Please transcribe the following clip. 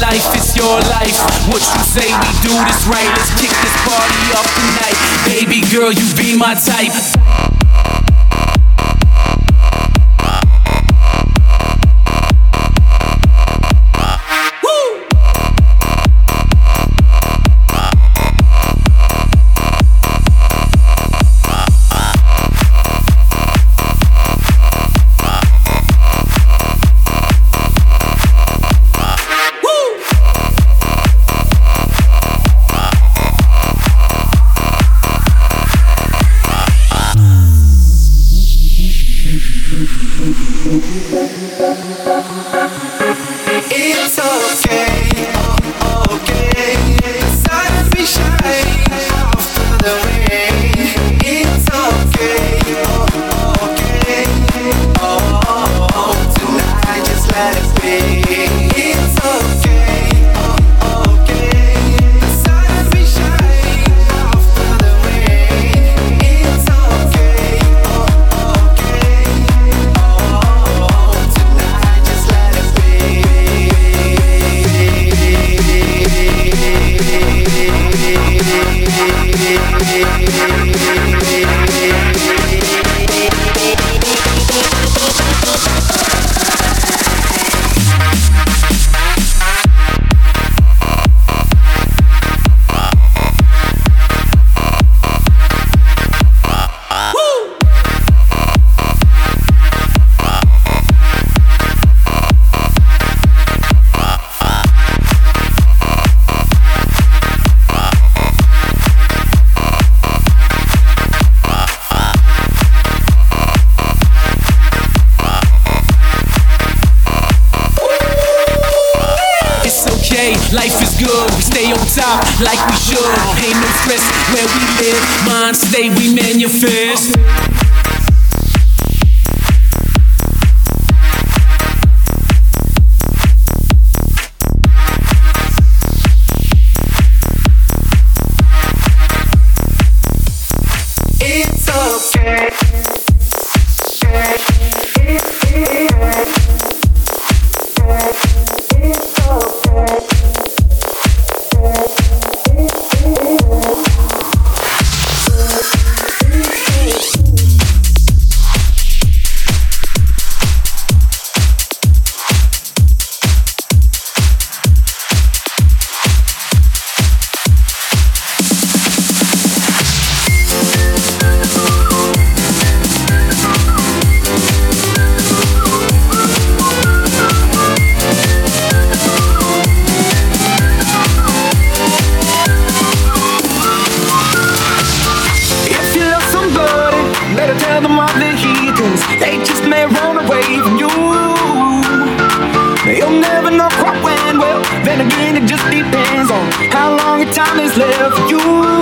life, it's your life. What you say, we do this right. Let's kick this party off tonight. Baby girl, you be my type. It's okay, okay. The sun we shine after the rain. It's okay, okay. Oh, tonight just let it be. It's okay, okay. The sun we shine after the rain. It's okay, okay. Oh, tonight just let it be. Life is good, we stay on top like we should. Ain't no stress where we live, mind stay, we manifest. It's okay. Tell them all the heathens, they just may run away from you. You'll never know quite when, well, then again it just depends on how long your time is left for you.